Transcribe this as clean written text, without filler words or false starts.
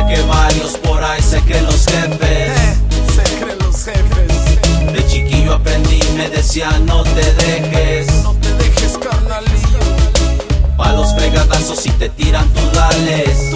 que varios por ahí se creen los jefes. Se creen los jefes. De chiquillo aprendí, me decían no te dejes. No te dejes, carnalillo. Pa' los fregadazos si te tiran tú dales.